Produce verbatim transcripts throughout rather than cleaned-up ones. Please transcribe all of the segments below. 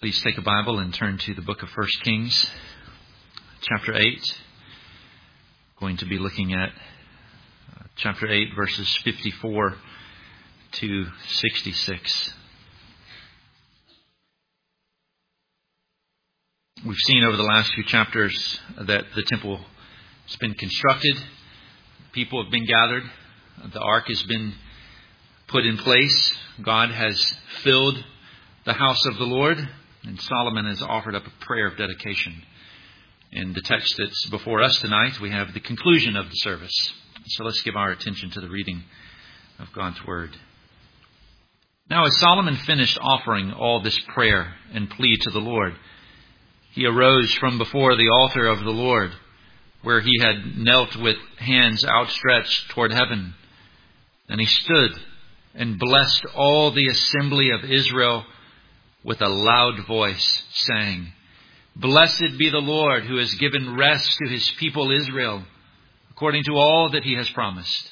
Please take a Bible and turn to the book of First Kings, chapter eight. Going to be looking at uh, chapter eight, verses fifty-four to sixty-six. We've seen over the last few chapters that the temple has been constructed. People have been gathered. The ark has been put in place. God has filled the house of the Lord. And Solomon has offered up a prayer of dedication. In the text that's before us tonight, we have the conclusion of the service. So let's give our attention to the reading of God's Word. Now, as Solomon finished offering all this prayer and plea to the Lord, he arose from before the altar of the Lord, where he had knelt with hands outstretched toward heaven. And he stood and blessed all the assembly of Israel with a loud voice, saying, "Blessed be the Lord, who has given rest to his people Israel, according to all that he has promised.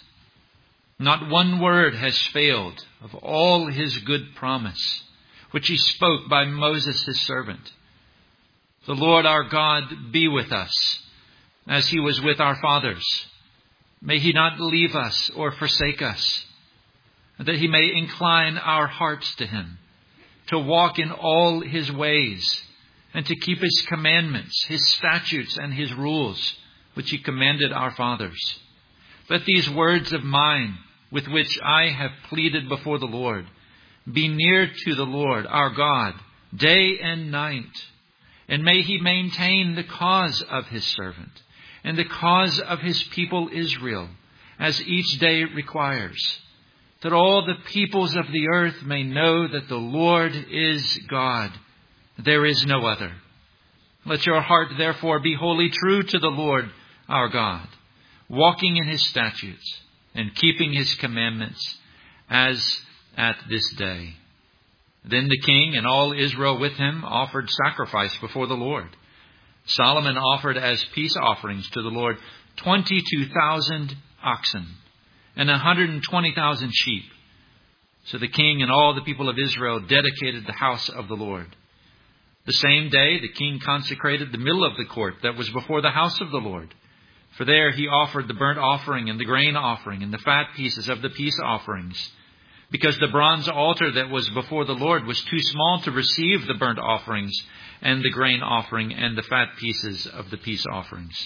Not one word has failed of all his good promise, which he spoke by Moses his servant. The Lord our God be with us, as he was with our fathers. May he not leave us or forsake us, that he may incline our hearts to him, to walk in all his ways, and to keep his commandments, his statutes, and his rules, which he commanded our fathers. Let these words of mine, with which I have pleaded before the Lord, be near to the Lord our God, day and night. And may he maintain the cause of his servant, and the cause of his people Israel, as each day requires, that all the peoples of the earth may know that the Lord is God. There is no other. Let your heart therefore be wholly true to the Lord our God, walking in his statutes and keeping his commandments, as at this day." Then the king and all Israel with him offered sacrifice before the Lord. Solomon offered as peace offerings to the Lord twenty-two thousand oxen and one hundred twenty thousand sheep. So the king and all the people of Israel dedicated the house of the Lord. The same day the king consecrated the middle of the court that was before the house of the Lord. For there he offered the burnt offering and the grain offering and the fat pieces of the peace offerings, because the bronze altar that was before the Lord was too small to receive the burnt offerings and the grain offering and the fat pieces of the peace offerings.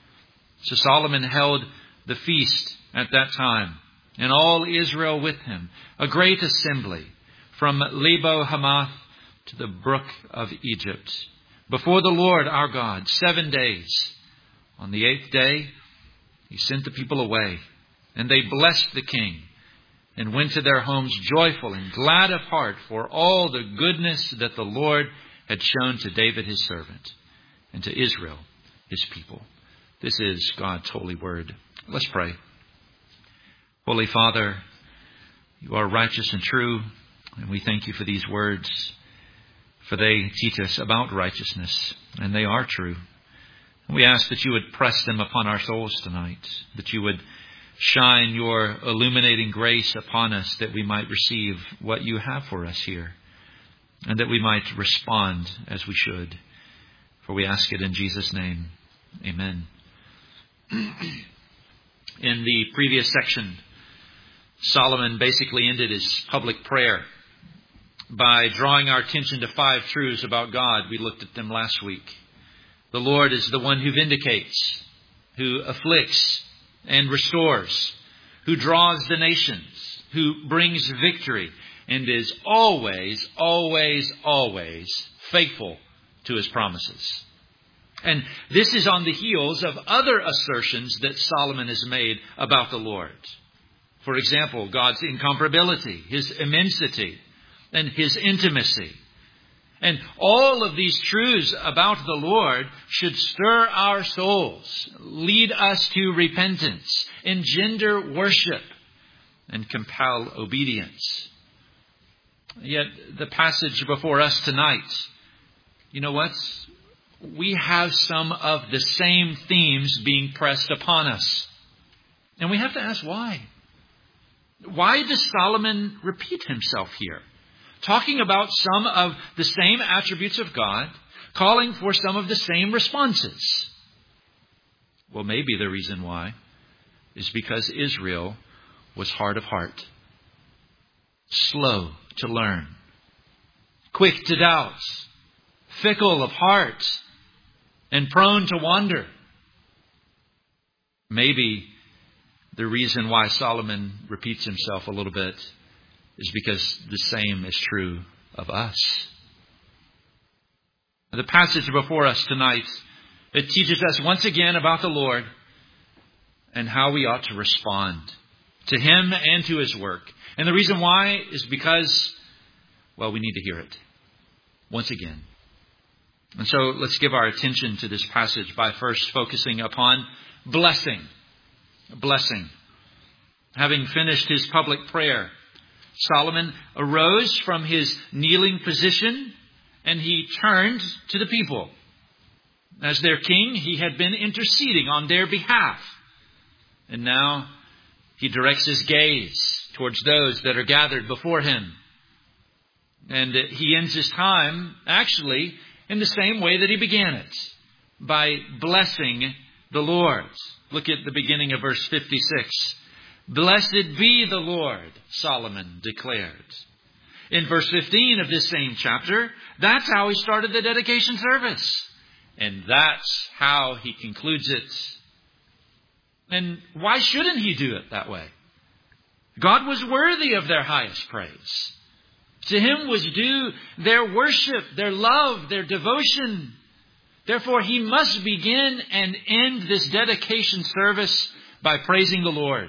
So Solomon held the feast at that time, and all Israel with him, a great assembly, from Lebo Hamath to the brook of Egypt, before the Lord our God, seven days. On the eighth day, he sent the people away, and they blessed the king, and went to their homes joyful and glad of heart for all the goodness that the Lord had shown to David his servant, and to Israel his people. This is God's holy word. Let's pray. Holy Father, you are righteous and true, and we thank you for these words, for they teach us about righteousness, and they are true. We ask that you would press them upon our souls tonight, that you would shine your illuminating grace upon us, that we might receive what you have for us here, and that we might respond as we should. For we ask it in Jesus' name. Amen. In the previous section, Solomon basically ended his public prayer by drawing our attention to five truths about God. We looked at them last week. The Lord is the one who vindicates, who afflicts and restores, who draws the nations, who brings victory, and is always, always, always faithful to his promises. And this is on the heels of other assertions that Solomon has made about the Lord. For example, God's incomparability, his immensity, and his intimacy. And all of these truths about the Lord should stir our souls, lead us to repentance, engender worship, and compel obedience. Yet the passage before us tonight, you know what? We have some of the same themes being pressed upon us. And we have to ask why. Why does Solomon repeat himself here? talking about some of the same attributes of God, calling for some of the same responses. Well, maybe the reason why is because Israel was hard of heart, slow to learn, quick to doubt, fickle of heart, and prone to wander. Maybe the reason why Solomon repeats himself a little bit is because the same is true of us. The passage before us tonight, it teaches us once again about the Lord and how we ought to respond to Him and to His work. And the reason why is because, well, we need to hear it once again. And so let's give our attention to this passage by first focusing upon blessing. Blessing. Having finished his public prayer, Solomon arose from his kneeling position and he turned to the people. As their king, he had been interceding on their behalf. And now he directs his gaze towards those that are gathered before him. And he ends his time, actually, in the same way that he began it, by blessing the Lord. Look at the beginning of verse fifty-six. Blessed be the Lord, Solomon declared. In verse fifteen of this same chapter, that's how he started the dedication service. And that's how he concludes it. And why shouldn't he do it that way? God was worthy of their highest praise. To Him was due their worship, their love, their devotion. Therefore, he must begin and end this dedication service by praising the Lord.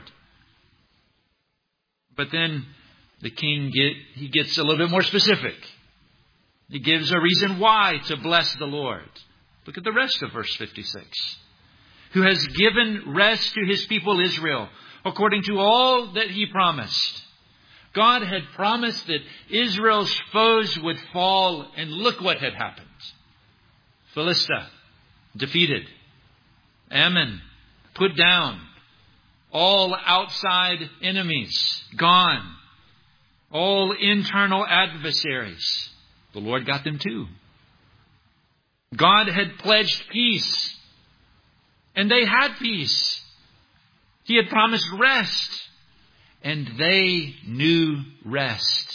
But then the king get, he gets a little bit more specific. He gives a reason why to bless the Lord. Look at the rest of verse fifty-six. Who has given rest to His people Israel, according to all that He promised. God had promised that Israel's foes would fall, and look what had happened. Philistia, defeated. Ammon, put down. All outside enemies, gone. All internal adversaries, the Lord got them too. God had pledged peace, and they had peace. He had promised rest, and they knew rest.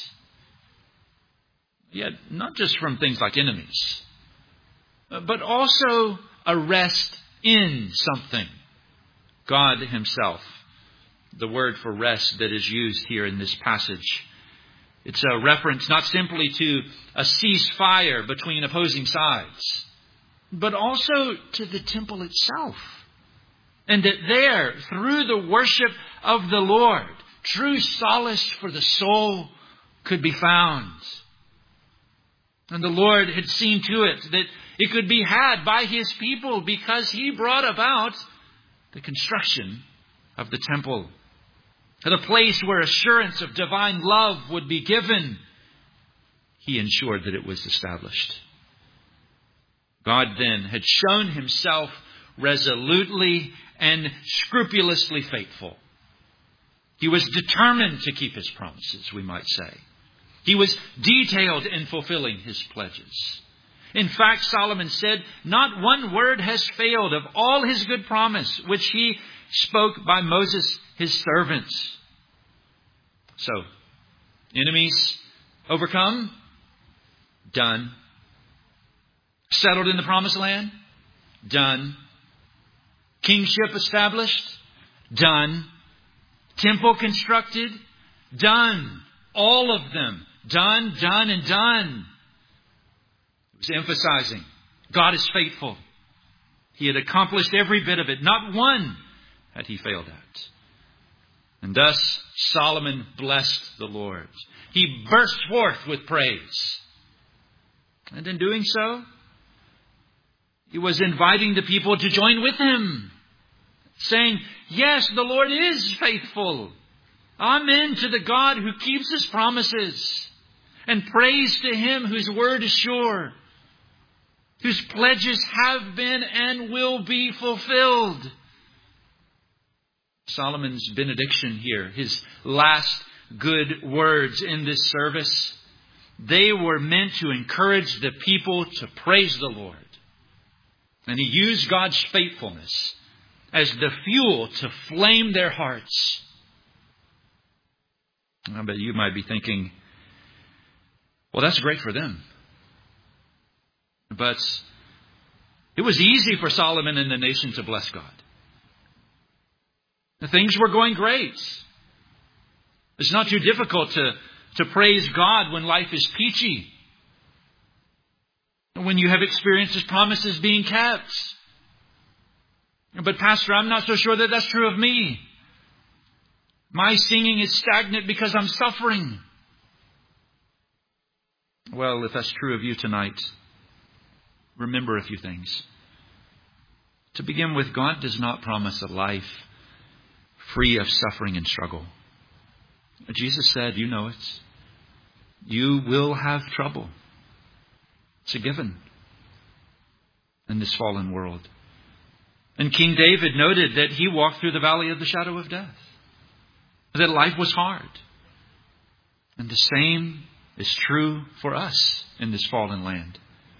Yet, not just from things like enemies, but also a rest in something. God Himself. The word for rest that is used here in this passage. It's a reference not simply to a ceasefire between opposing sides, but also to the temple itself. And that there, through the worship of the Lord, true solace for the soul could be found. And the Lord had seen to it that it could be had by His people because He brought about the construction of the temple. At a place where assurance of divine love would be given, He ensured that it was established. God then had shown Himself resolutely and scrupulously faithful. He was determined to keep His promises, we might say. He was detailed in fulfilling His pledges. In fact, Solomon said, not one word has failed of all His good promise, which He spoke by Moses, His servant. So, enemies overcome? Done. Settled in the promised land? Done. Kingship established? Done. Temple constructed? Done. All of them. Done, done, and done. It was emphasizing God is faithful. He had accomplished every bit of it. Not one had He failed at. And thus Solomon blessed the Lord. He burst forth with praise. And in doing so, he was inviting the people to join with him, saying, yes, the Lord is faithful. Amen to the God who keeps His promises. And praise to Him whose word is sure, whose pledges have been and will be fulfilled. Solomon's benediction here, his last good words in this service, They were meant to encourage the people to praise the Lord. And He used God's faithfulness as the fuel to flame their hearts. I bet you might be thinking, well, that's great for them. But it was easy for Solomon and the nation to bless God. The things were going great. It's not too difficult to, to praise God when life is peachy. When you have experienced His promises being kept. But Pastor, I'm not so sure that that's true of me. My singing is stagnant because I'm suffering. Well, if that's true of you tonight, remember a few things. To begin with, God does not promise a life free of suffering and struggle. Jesus said, you know it. You will have trouble. It's a given in this fallen world. And King David noted that he walked through the valley of the shadow of death. That life was hard. And the same is true for us in this fallen land.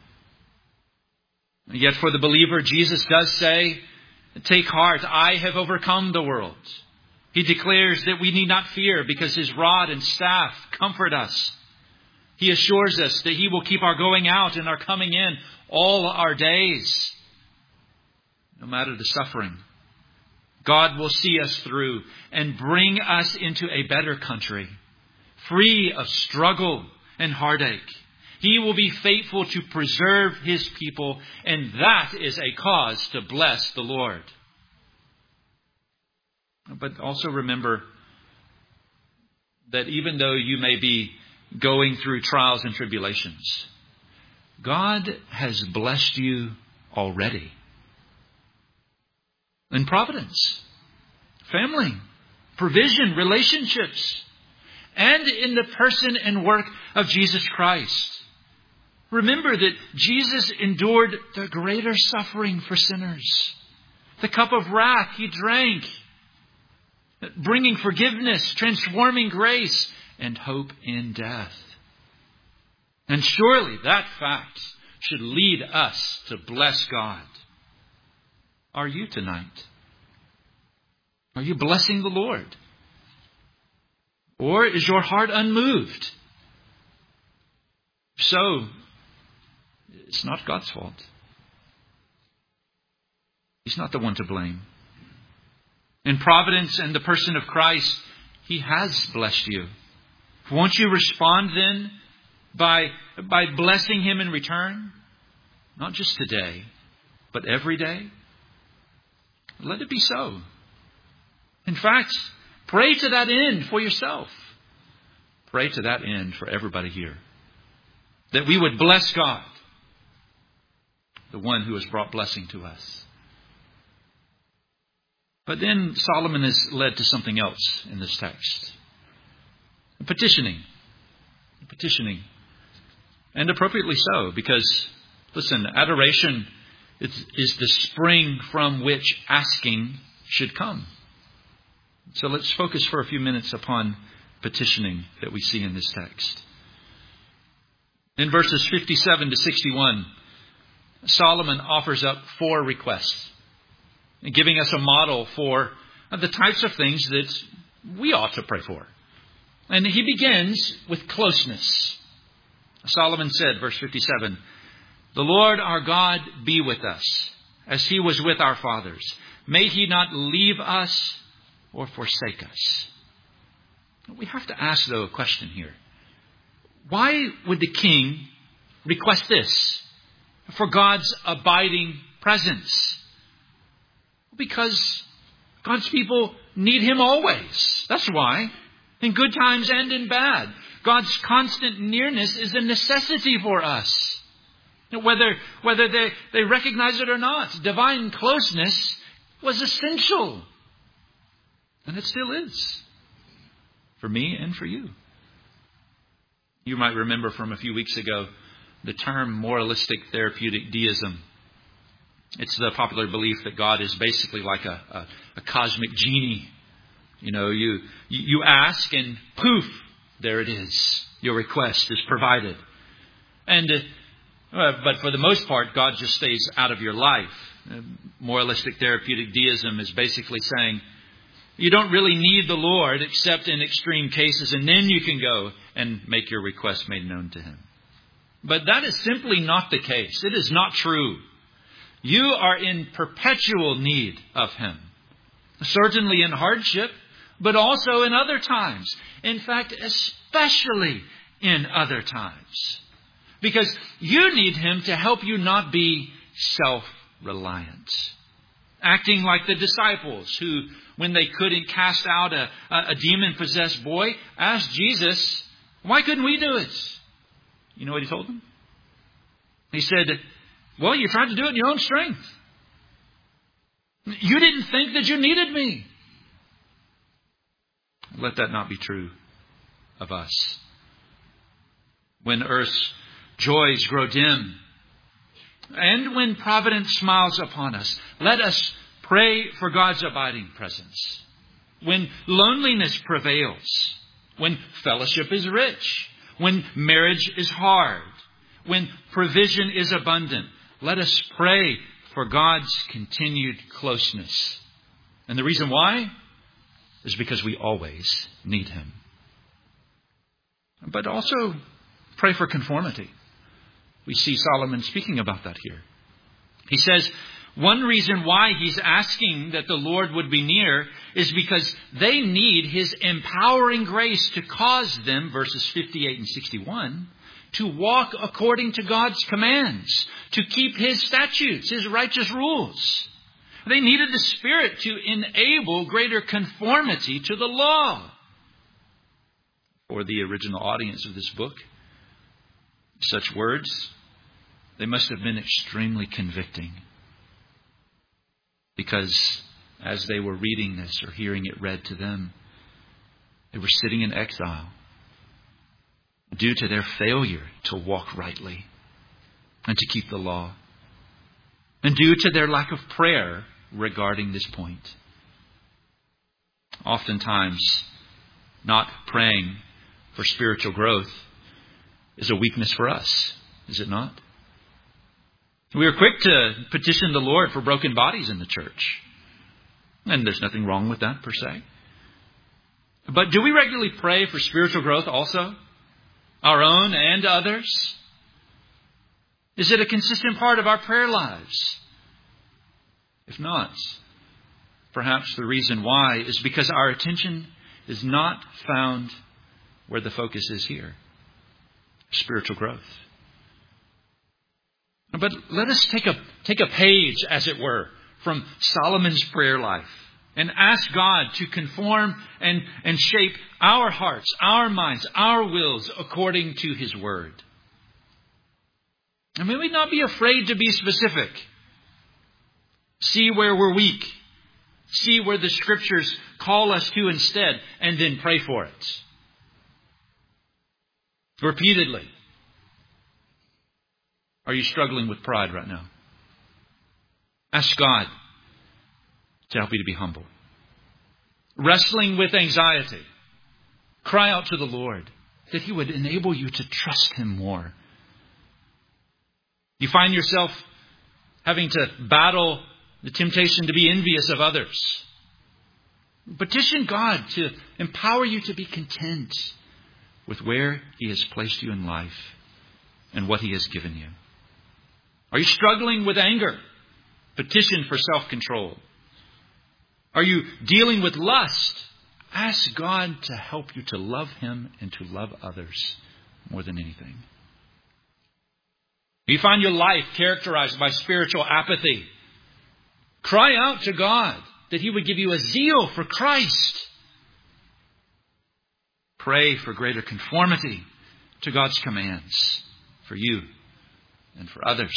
Yet for the believer, Jesus does say, take heart, I have overcome the world. He declares that we need not fear because His rod and staff comfort us. He assures us that He will keep our going out and our coming in all our days. No matter the suffering, God will see us through and bring us into a better country, free of struggle and heartache. He will be faithful to preserve His people, and that is a cause to bless the Lord. But also remember that even though you may be going through trials and tribulations, God has blessed you already. In providence, family, provision, relationships, and in the person and work of Jesus Christ. Remember that Jesus endured the greater suffering for sinners. The cup of wrath He drank, bringing forgiveness, transforming grace, and hope in death. And surely that fact should lead us to bless God. Are you tonight? Are you blessing the Lord? Or is your heart unmoved? If so, it's not God's fault. He's not the one to blame. In providence and the person of Christ, He has blessed you. Won't you respond then by, by blessing Him in return? Not just today, but every day. Let it be so. In fact, pray to that end for yourself. Pray to that end for everybody here. That we would bless God, the one who has brought blessing to us. But then Solomon is led to something else in this text. Petitioning. Petitioning. And appropriately so, because, listen, adoration is, is the spring from which asking should come. So let's focus for a few minutes upon petitioning that we see in this text. In verses fifty-seven to sixty-one, Solomon offers up four requests, giving us a model for the types of things that we ought to pray for. And he begins with closeness. Solomon said, verse fifty-seven, "The Lord our God be with us, as He was with our fathers. May He not leave us or forsake us." We have to ask, though, a question here. Why would the king request this? For God's abiding presence. Because God's people need Him always. That's why. In good times and in bad. God's constant nearness is a necessity for us. Whether, whether they, they recognize it or not. Divine closeness was essential. And it still is. For me and for you. You might remember from a few weeks ago the term moralistic therapeutic deism. It's the popular belief that God is basically like a, a, a cosmic genie. You know, you, you ask and poof, there it is. Your request is provided. And uh, but for the most part, God just stays out of your life. Uh, moralistic therapeutic deism is basically saying, you don't really need the Lord except in extreme cases, and then you can go and make your request made known to Him. But that is simply not the case. It is not true. You are in perpetual need of Him. Certainly in hardship, but also in other times. In fact, especially in other times. Because you need Him to help you not be self-reliant. Acting like the disciples who, when they couldn't cast out a, a demon-possessed boy, asked Jesus, why couldn't we do it? You know what He told them? He said, well, you tried to do it in your own strength. You didn't think that you needed me. Let that not be true of us. When earth's joys grow dim, and when providence smiles upon us, let us pray for God's abiding presence. When loneliness prevails, when fellowship is rich, when marriage is hard, when provision is abundant, let us pray for God's continued closeness. And the reason why is because we always need Him. But also pray for conformity. We see Solomon speaking about that here. He says one reason why he's asking that the Lord would be near is because they need His empowering grace to cause them, verses fifty-eight and sixty-one, to walk according to God's commands, to keep His statutes, His righteous rules. They needed the Spirit to enable greater conformity to the law. For the original audience of this book, such words, they must have been extremely convicting. Because as they were reading this or hearing it read to them, they were sitting in exile due to their failure to walk rightly and to keep the law, and due to their lack of prayer regarding this point. Oftentimes, not praying for spiritual growth is a weakness for us, is it not? We are quick to petition the Lord for broken bodies in the church. And there's nothing wrong with that per se. But do we regularly pray for spiritual growth also? Our own and others? Is it a consistent part of our prayer lives? If not, perhaps the reason why is because our attention is not found where the focus is here. Spiritual growth. But let us take a, take a page, as it were, from Solomon's prayer life and ask God to conform and, and shape our hearts, our minds, our wills according to His Word. And may we not be afraid to be specific. See where we're weak. See where the Scriptures call us to instead, and then pray for it. Repeatedly. Are you struggling with pride right now? Ask God to help you to be humble. Wrestling with anxiety. Cry out to the Lord that He would enable you to trust Him more. You find yourself having to battle the temptation to be envious of others. Petition God to empower you to be content with where He has placed you in life and what He has given you. Are you struggling with anger? Petition for self-control. Are you dealing with lust? Ask God to help you to love Him and to love others more than anything. You find your life characterized by spiritual apathy. Cry out to God that He would give you a zeal for Christ. Pray for greater conformity to God's commands for you and for others.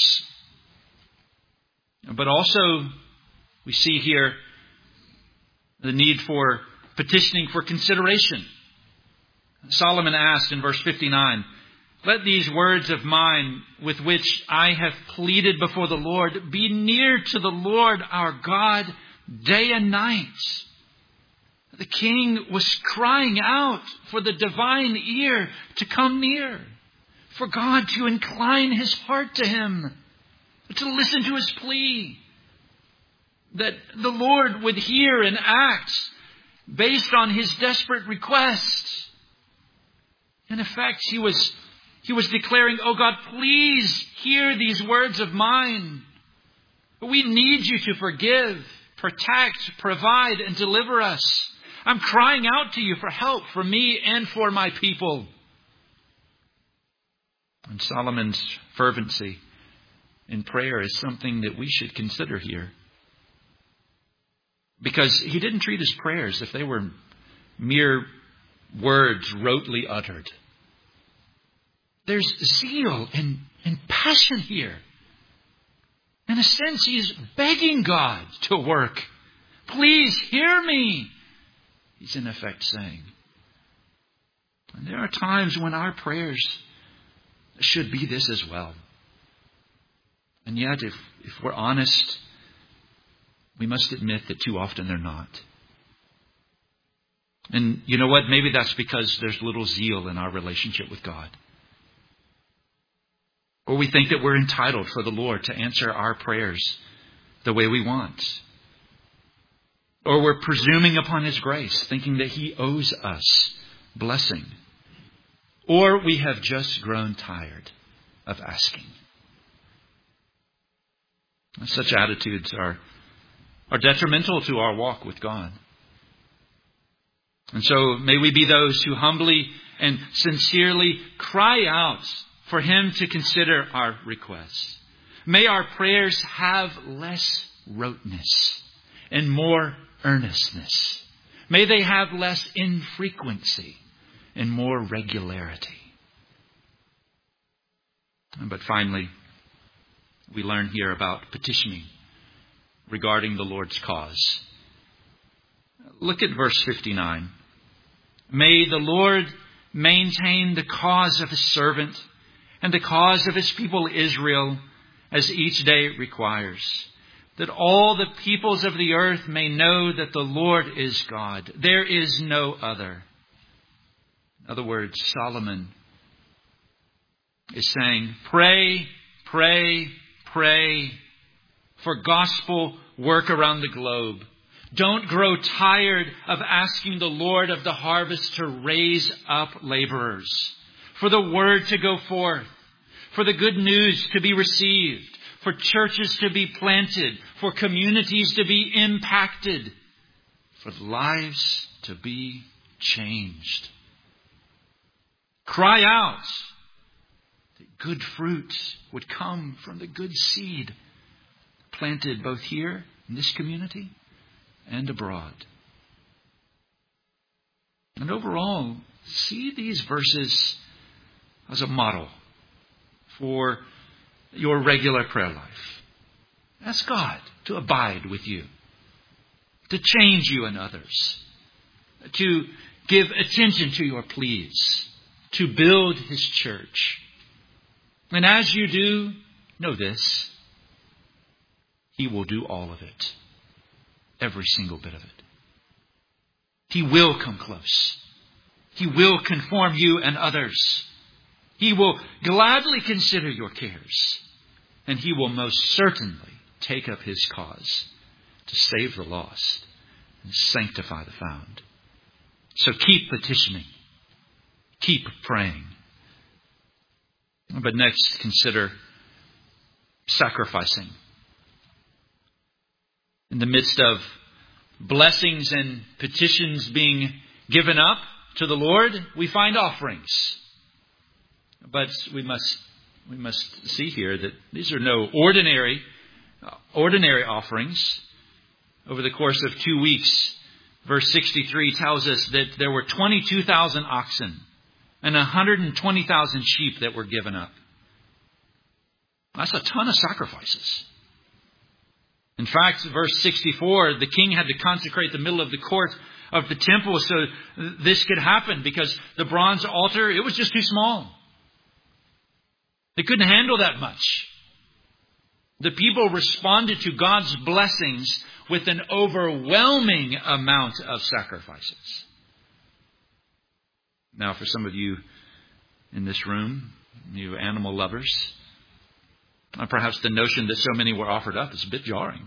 But also, we see here the need for petitioning for consideration. Solomon asked in verse fifty-nine, "Let these words of mine with which I have pleaded before the Lord be near to the Lord our God day and night." The king was crying out for the divine ear to come near, for God to incline his heart to him, to listen to his plea, that the Lord would hear and act based on his desperate request. In effect, he was, he was declaring, "Oh God, please hear these words of mine. We need you to forgive, protect, provide, and deliver us. I'm crying out to you for help for me and for my people." And Solomon's fervency in prayer is something that we should consider here. Because he didn't treat his prayers if they were mere words rotely uttered. There's zeal and, and passion here. In a sense, he's begging God to work. "Please hear me," he's in effect saying. And there are times when our prayers should be this as well. And yet, if, if we're honest, we must admit that too often they're not. And you know what? Maybe that's because there's little zeal in our relationship with God. Or we think that we're entitled for the Lord to answer our prayers the way we want. Or we're presuming upon his grace, thinking that he owes us blessing. Or we have just grown tired of asking. Such attitudes are, are detrimental to our walk with God. And so may we be those who humbly and sincerely cry out for him to consider our requests. May our prayers have less roteness and more earnestness. May they have less infrequency and more regularity. But finally, we learn here about petitioning regarding the Lord's cause. Look at verse fifty-nine. "May the Lord maintain the cause of his servant and the cause of his people Israel as each day requires, that all the peoples of the earth may know that the Lord is God. There is no other." In other words, Solomon is saying, pray, pray, pray for gospel work around the globe. Don't grow tired of asking the Lord of the harvest to raise up laborers, for the word to go forth, for the good news to be received, for churches to be planted, for communities to be impacted, for lives to be changed. Cry out that good fruit would come from the good seed planted both here in this community and abroad. And overall, see these verses as a model for your regular prayer life. Ask God to abide with you, to change you and others, to give attention to your pleas, to build his church. And as you do, know this: he will do all of it. Every single bit of it. He will come close. He will conform you and others. He will gladly consider your cares. And he will most certainly take up his cause to save the lost and sanctify the found. So keep petitioning. Keep praying. But next, consider sacrificing. In the midst of blessings and petitions being given up to the Lord, we find offerings. But we must we must see here that these are no ordinary ordinary offerings. Over the course of two weeks, verse sixty-three tells us that there were twenty-two thousand oxen and one hundred twenty thousand sheep that were given up. That's a ton of sacrifices. In fact, verse sixty-four, the king had to consecrate the middle of the court of the temple so this could happen, because the bronze altar, it was just too small. They couldn't handle that much. The people responded to God's blessings with an overwhelming amount of sacrifices. Now, for some of you in this room, you animal lovers, perhaps the notion that so many were offered up is a bit jarring.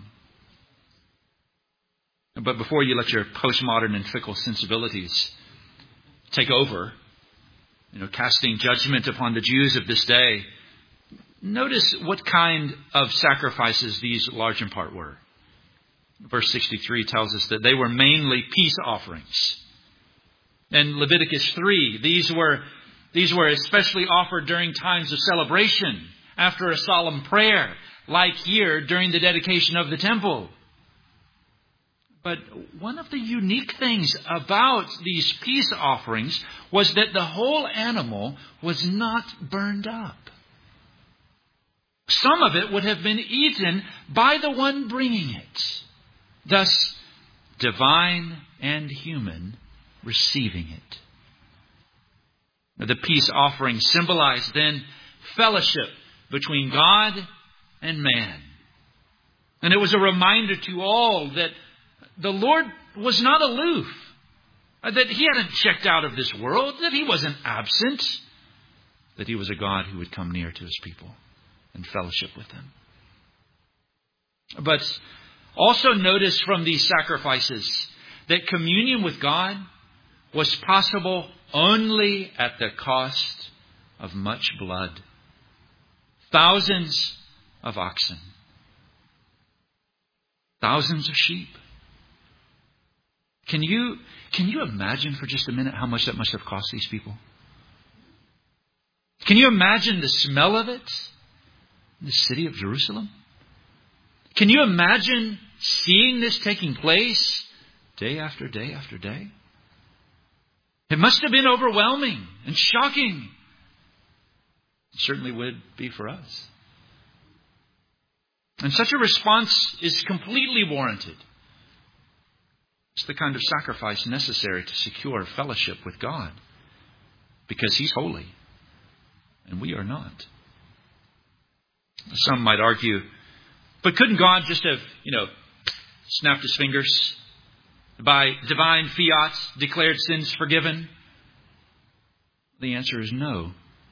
But before you let your postmodern and fickle sensibilities take over, you know, casting judgment upon the Jews of this day, notice what kind of sacrifices these large in part were. Verse sixty-three tells us that they were mainly peace offerings. In Leviticus three, these were, these were especially offered during times of celebration, after a solemn prayer, like here during the dedication of the temple. But one of the unique things about these peace offerings was that the whole animal was not burned up. Some of it would have been eaten by the one bringing it. Thus, divine and human receiving it. The peace offering symbolized then fellowship between God and man. And it was a reminder to all that the Lord was not aloof, that He hadn't checked out of this world, that He wasn't absent, that He was a God who would come near to His people and fellowship with them. But also notice from these sacrifices that communion with God was possible only at the cost of much blood. Thousands of oxen. Thousands of sheep. Can you, can you imagine for just a minute how much that must have cost these people? Can you imagine the smell of it in the city of Jerusalem? Can you imagine seeing this taking place day after day after day? It must have been overwhelming and shocking. It certainly would be for us. And such a response is completely warranted. It's the kind of sacrifice necessary to secure fellowship with God, because He's holy and we are not. Some might argue, but couldn't God just have, you know, snapped His fingers, by divine fiat declared sins forgiven? The answer is no.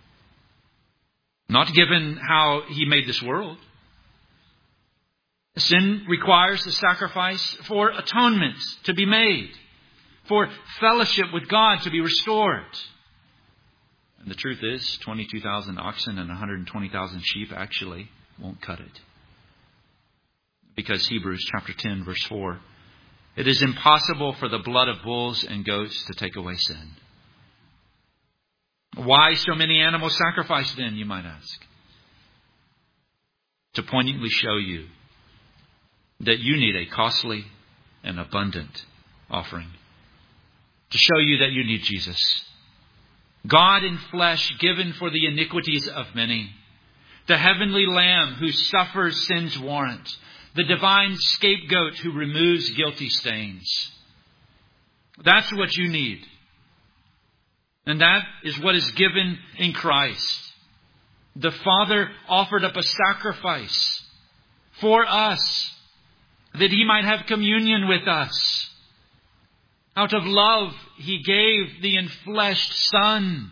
Not given how He made this world. Sin requires the sacrifice for atonement to be made, for fellowship with God to be restored. And the truth is, twenty-two thousand oxen and one hundred twenty thousand sheep actually won't cut it. Because Hebrews chapter ten, verse four, it is impossible for the blood of bulls and goats to take away sin. Why so many animal sacrifice then, you might ask? To poignantly show you that you need a costly and abundant offering. To show you that you need Jesus. God in flesh given for the iniquities of many. The heavenly Lamb who suffers sin's warrant. The divine scapegoat who removes guilty stains. That's what you need. And that is what is given in Christ. The Father offered up a sacrifice for us, that He might have communion with us. Out of love, He gave the enfleshed Son.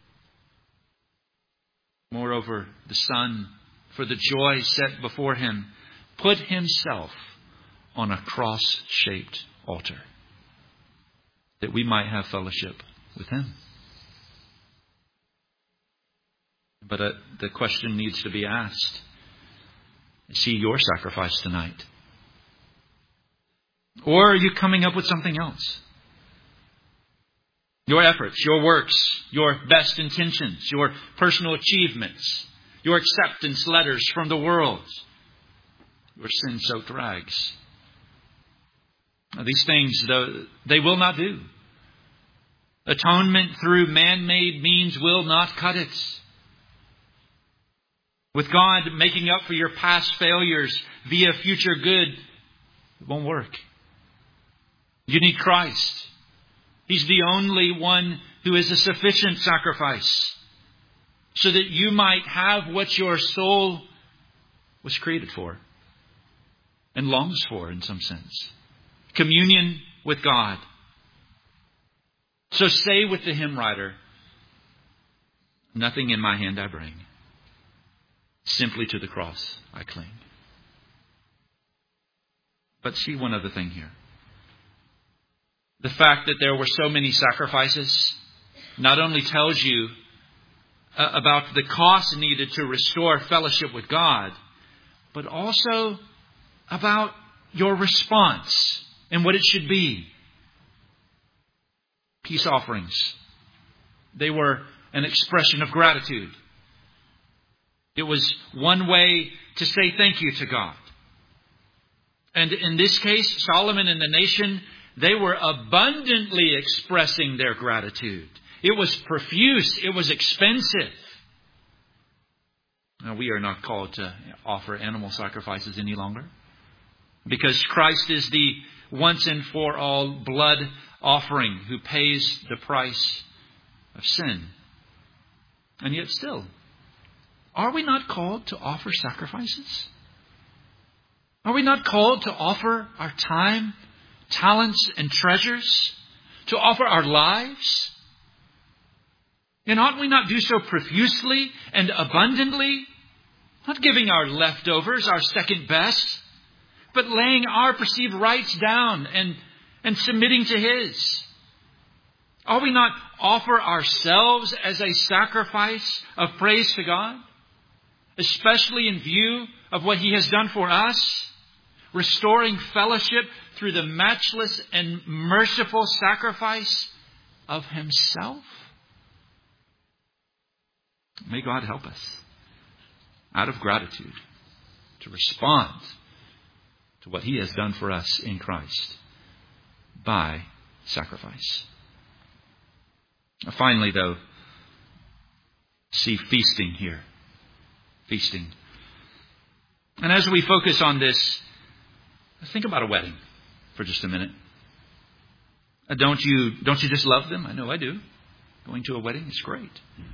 Moreover, the Son, for the joy set before Him, put Himself on a cross-shaped altar, that we might have fellowship with Him. But uh, the question needs to be asked, is He your sacrifice tonight? Or are you coming up with something else? Your efforts, your works, your best intentions, your personal achievements, your acceptance letters from the world, your sin-soaked rags. Now, these things, though, they will not do. Atonement through man-made means will not cut it. With God making up for your past failures via future good, it won't work. You need Christ. He's the only one who is a sufficient sacrifice, so that you might have what your soul was created for and longs for in some sense. Communion with God. So say with the hymn writer, nothing in my hand I bring. Simply to the cross I cling. But see one other thing here. The fact that there were so many sacrifices not only tells you uh, about the cost needed to restore fellowship with God, but also about your response and what it should be. Peace offerings. They were an expression of gratitude. It was one way to say thank you to God. And in this case, Solomon and the nation, they were abundantly expressing their gratitude. It was profuse. It was expensive. Now, we are not called to offer animal sacrifices any longer, because Christ is the once and for all blood offering who pays the price of sin. And yet still, are we not called to offer sacrifices? Are we not called to offer our time, talents, and treasures? To offer our lives? And ought we not do so profusely and abundantly? Not giving our leftovers, our second best, but laying our perceived rights down and, and submitting to His. Are we not offer ourselves as a sacrifice of praise to God? Especially in view of what He has done for us, restoring fellowship through the matchless and merciful sacrifice of Himself. May God help us, out of gratitude, to respond to what He has done for us in Christ by sacrifice. Finally, though, see feasting here. Feasting. And as we focus on this, think about a wedding for just a minute. Don't you, don't you just love them? I know I do. Going to a wedding is great.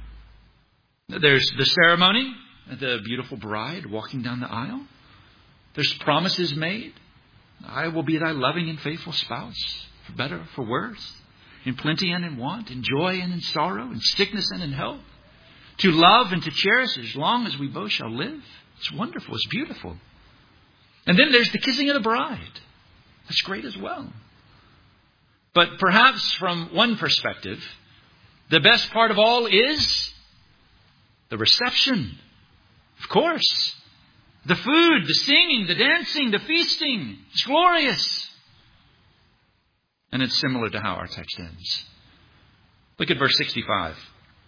There's the ceremony, the beautiful bride walking down the aisle. There's promises made. I will be thy loving and faithful spouse, for better, for worse, in plenty and in want, in joy and in sorrow, in sickness and in health. To love and to cherish as long as we both shall live. It's wonderful. It's beautiful. And then there's the kissing of the bride. That's great as well. But perhaps from one perspective, the best part of all is the reception. Of course. The food, the singing, the dancing, the feasting. It's glorious. And it's similar to how our text ends. Look at verse sixty-five.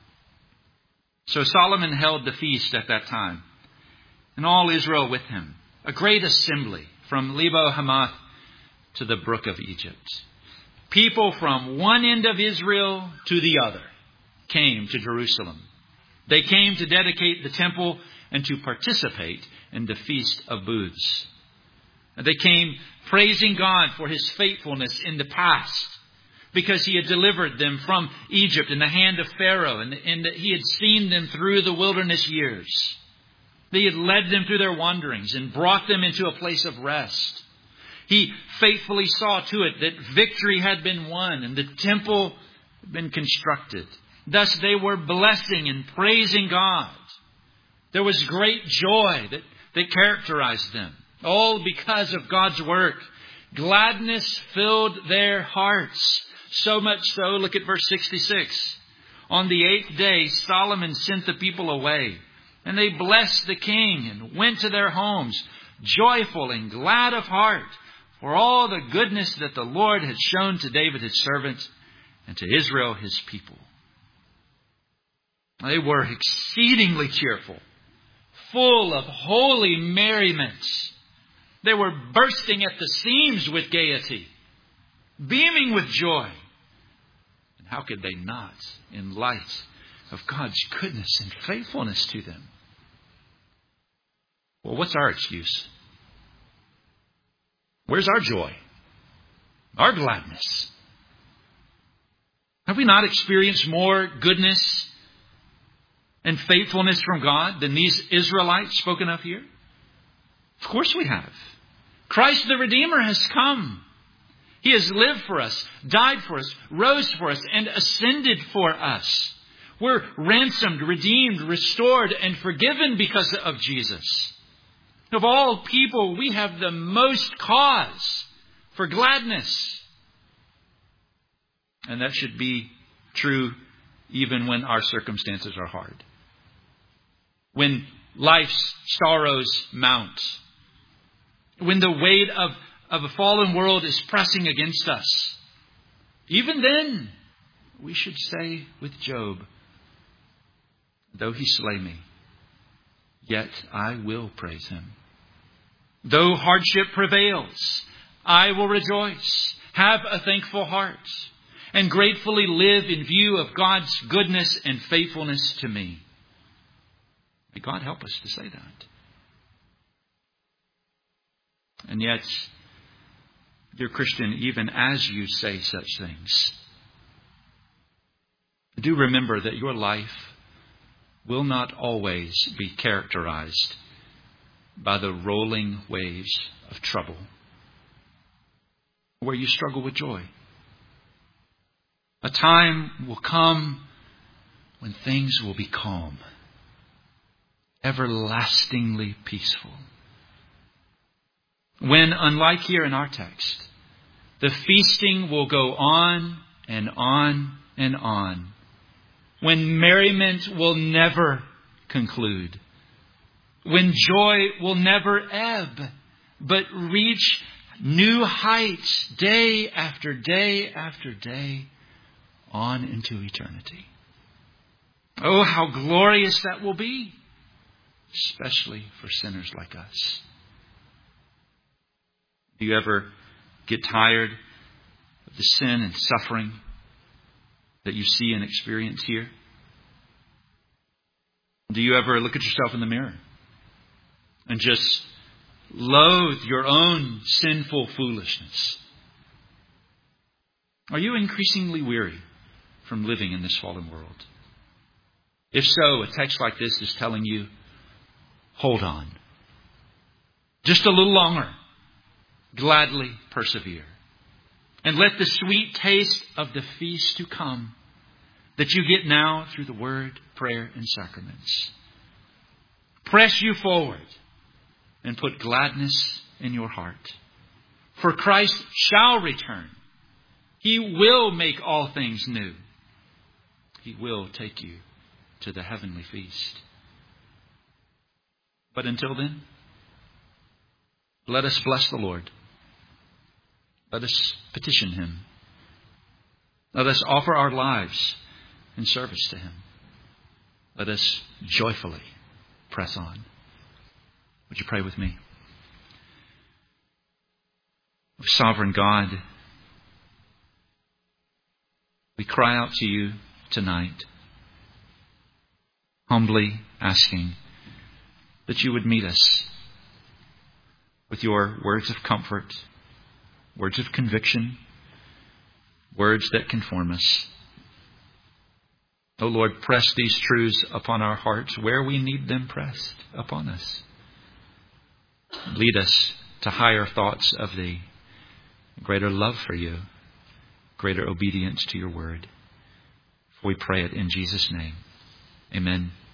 So Solomon held the feast at that time, and all Israel with him, a great assembly from Lebo Hamath to the brook of Egypt. People from one end of Israel to the other came to Jerusalem. They came to dedicate the temple and to participate in the Feast of Booths. They came praising God for His faithfulness in the past, because He had delivered them from Egypt in the hand of Pharaoh, and, and that He had seen them through the wilderness years. He had led them through their wanderings and brought them into a place of rest. He faithfully saw to it that victory had been won and the temple had been constructed. Thus they were blessing and praising God. There was great joy that, that characterized them, all because of God's work. Gladness filled their hearts. So much so, look at verse sixty-six. On the eighth day, Solomon sent the people away, and they blessed the king and went to their homes, joyful and glad of heart, for all the goodness that the Lord had shown to David his servant and to Israel his people. They were exceedingly cheerful, full of holy merriment. They were bursting at the seams with gaiety, beaming with joy. And how could they not, in light of God's goodness and faithfulness to them? Well, what's our excuse? Where's our joy? Our gladness? Have we not experienced more goodness and faithfulness from God than these Israelites spoken of here? Of course we have. Christ the Redeemer has come. He has lived for us, died for us, rose for us, and ascended for us. We're ransomed, redeemed, restored, and forgiven because of Jesus. Of all people, we have the most cause for gladness. And that should be true even when our circumstances are hard. When life's sorrows mount. When the weight of, of a fallen world is pressing against us. Even then, we should say with Job, though he slay me, yet I will praise him. Though hardship prevails, I will rejoice, have a thankful heart, and gratefully live in view of God's goodness and faithfulness to me. May God help us to say that. And yet, dear Christian, even as you say such things, do remember that your life will not always be characterized by the rolling waves of trouble, where you struggle with joy. A time will come when things will be calm, everlastingly peaceful. When, unlike here in our text, the feasting will go on and on and on. When merriment will never conclude. When joy will never ebb, but reach new heights day after day after day on into eternity. Oh, how glorious that will be, especially for sinners like us. Do you ever get tired of the sin and suffering that you see and experience here? Do you ever look at yourself in the mirror and just loathe your own sinful foolishness? Are you increasingly weary from living in this fallen world? If so, a text like this is telling you, hold on. Just a little longer. Gladly persevere. And let the sweet taste of the feast to come that you get now through the word, prayer, and sacraments press you forward and put gladness in your heart. For Christ shall return. He will make all things new. He will take you to the heavenly feast. But until then, let us bless the Lord. Let us petition Him. Let us offer our lives in service to Him. Let us joyfully press on. Would you pray with me? Sovereign God, we cry out to you tonight, humbly asking that you would meet us with your words of comfort, words of conviction, words that conform us. O Lord, press these truths upon our hearts where we need them pressed upon us. Lead us to higher thoughts of Thee, greater love for you, greater obedience to your word. For we pray it in Jesus' name. Amen.